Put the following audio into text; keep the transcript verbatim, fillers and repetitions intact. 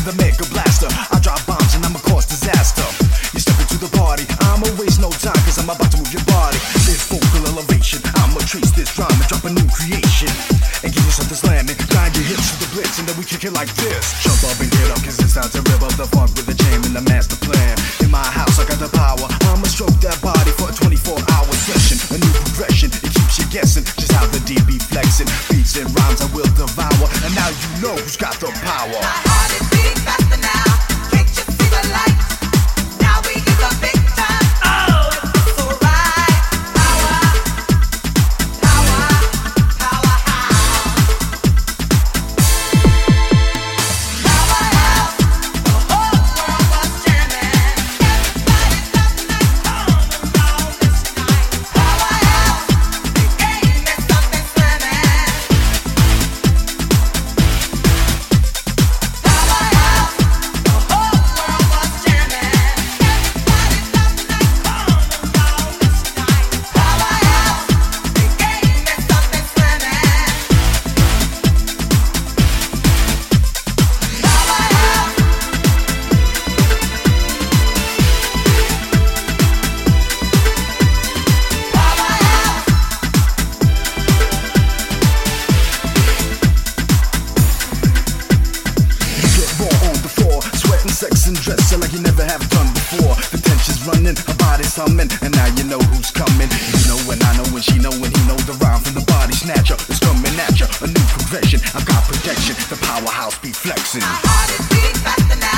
the mega blaster. I drop bombs and I'ma cause disaster. You step into the party, I'ma waste no time, cause I'm about to move your body. This vocal elevation, I'ma trace this rhyme and drop a new creation. And give you something slamming, grind your hips to the blitz, and then we kick it like this. Jump up and get up, cause it's time to rip up the funk with the jam and the master plan. In my house, I got the power, I'ma stroke that body for a twenty-four hour session. A new progression, it keeps you guessing just how the D B flexing. Beats and rhymes I will devour, and now you know who's got the power. My heart is beating faster now, can't you see the light? Now we get the big time. Oh, it's so right. Power, power, powerhouse. Powerhouse, the whole world was jamming. Everybody love night, come around this night. Powerhouse, they gave me something slamming. Powerhouse, the whole world was jamming. Everybody love night, come around this night. Powerhouse, they gave me something slamming. Get raw on the floor, sweating, sex and dressing like you never have done before. The tension's running, her body's humming, and now you know who's coming. You know when I know when she know when he know the rhyme from the body snatcher. It's coming at ya, a new progression. I've got protection, the powerhouse be flexing. My heart is beating faster now.